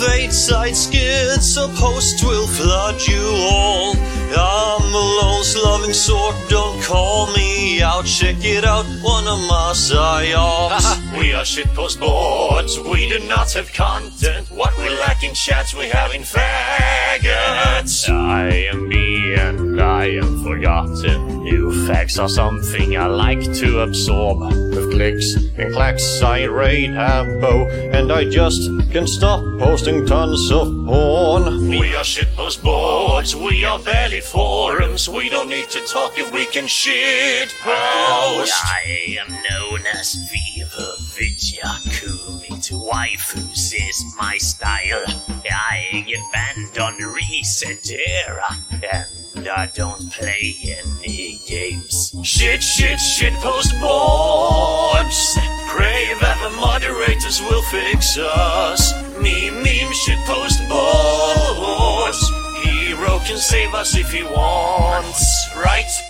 8-side skids, a post will flood you all. I'm a loans loving sort, don't call me out. Check it out, one of my psyops. We are shitpost boards, we do not have content. What we lack in chats, we have in faggots. I am me and I am forgotten. New facts are something I like to absorb. With clicks and clacks I raid Habbo, and I just can't stop posting tons of porn. We are shitpost boards, we are barely forums. We don't need to talk if we can shitpost. I am known as Viva Vidya Kumi. To waifus is my style. I get banned on Reset Era, and I don't play any games. Shitpost boards. Pray that the moderators will fix us. Meme shitpost boards. Hero can save us if he wants, right?